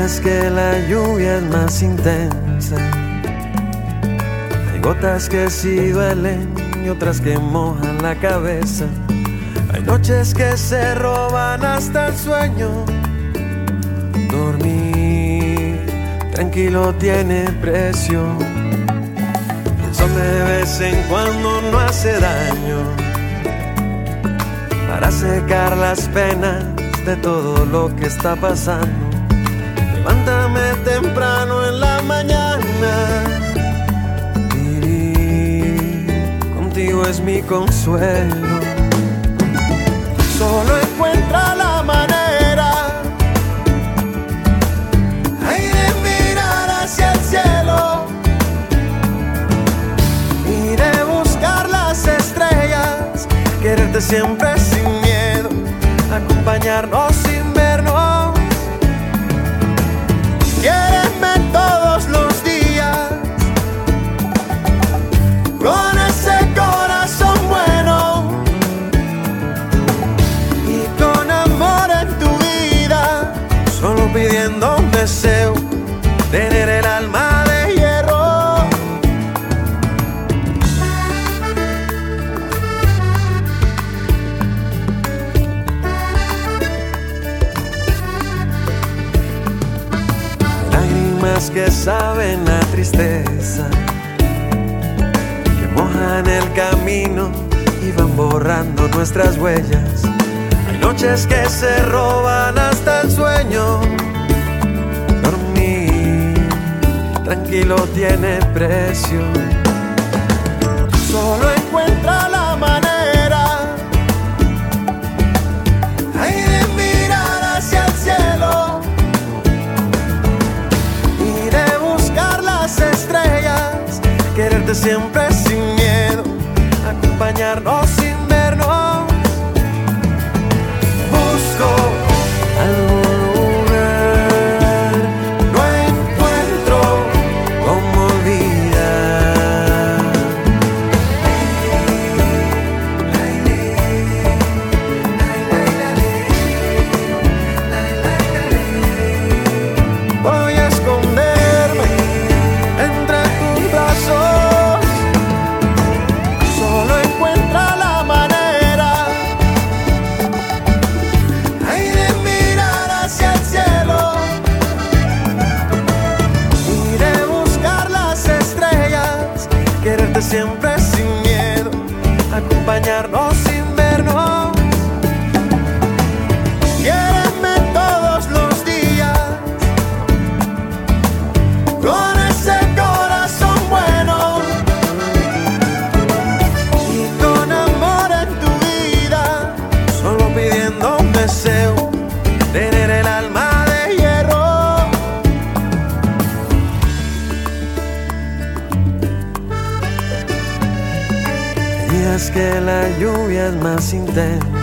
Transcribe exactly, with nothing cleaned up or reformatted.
días que la lluvia es más intensa, hay gotas que sí duelen y otras que mojan la cabeza. Hay noches que se roban hasta el sueño. Dormir tranquilo tiene precio. El sol de vez en cuando no hace daño, para secar las penas de todo lo que está pasando. Levántame temprano en la mañana, vivir contigo es mi consuelo. Solo encuentra la manera, ay, de mirar hacia el cielo y de buscar las estrellas, quererte siempre sin miedo, acompañarnos sin vernos. Quiéreme todos los días, con ese corazón bueno y con amor en tu vida, solo pidiendo un deseo, tener el alma de hierro. Lágrimas que saben a tristeza, que mojan el camino y van borrando nuestras huellas. Hay noches que se roban hasta el sueño. Dormir tranquilo tiene precio. Solo encuentra la manera, ay, de mirar hacia el cielo y de buscar las estrellas, quererte siempre sin miedo, acompañarnos sin vernos. Busco algún lugar, no encuentro cómo olvidar. Voy a esconderme entre tus brazos. Solo encuentra la manera, ay, de mirar hacia el cielo y de buscar las estrellas, quererte siempre sin miedo, acompañarnos sin vernos. Quiéreme todos los días, con ese corazón bueno y con amor en tu vida, solo pidiendo un deseo, tener el alma de hierro. Hay días que la lluvia es más intensa,